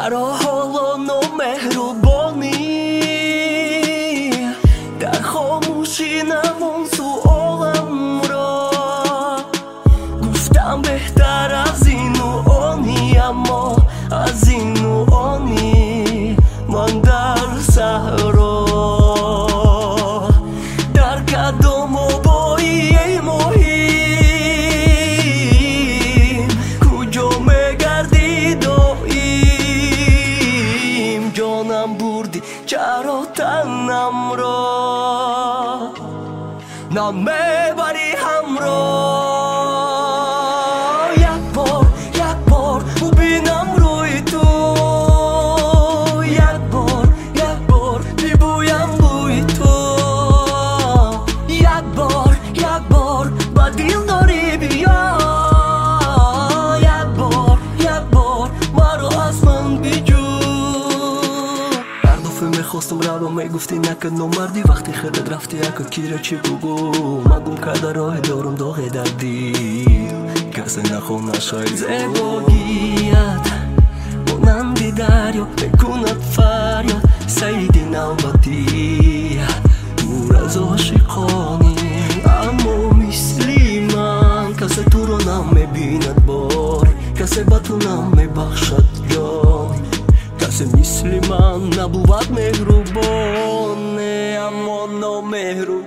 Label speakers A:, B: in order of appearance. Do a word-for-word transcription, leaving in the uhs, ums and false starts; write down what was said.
A: چرا حالا نامهربانی؟ در خاموشی نمون سؤالم را. گفتم بهتر از این و آنی، اما از این و آنی من در صحرا. در قدم و بایی ای مهم، کجا مگردی داییم؟ جانم بردی چرا تنم را نمیبری همراه؟ یک بار یک بار ببینم روی تو، یک بار یک بار ببویم بوی تو، یک بار یک بار با دل داری بیا، یک بار یک بار مرا از من بجو. هر دفعه میخواستم رو میگفتی نکن نمردی، وقتی خودت رفتی اکا کیره چی بگو؟ مگم کرده راه دارم داغ در دیل، کسی نخونه شاید زیباگیت مانندی دریا میکند فریاد. سیدی نوبتی دور از عاشقانی، اما مثلی من کسی تو رو نمیبیند بار، کسی با تو نمیبخشد جان، کسی مثل من نبود مهربان اما نامهربان.